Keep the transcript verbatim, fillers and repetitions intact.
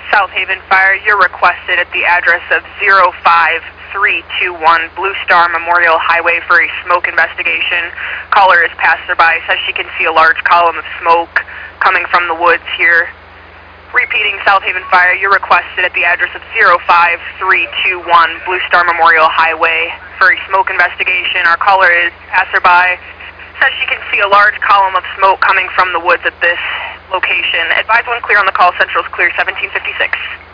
South Haven Fire, you're requested at the address of zero five three two one Blue Star Memorial Highway for a smoke investigation. Caller is passerby, says she can see a large column of smoke coming from the woods here. Repeating, South Haven Fire, you're requested at the address of zero five three two one Blue Star Memorial Highway for a smoke investigation. Our caller is passerby, says she can see a large column of smoke coming from the woods at this location. Advise when clear on the call, Central's clear, seventeen fifty-six.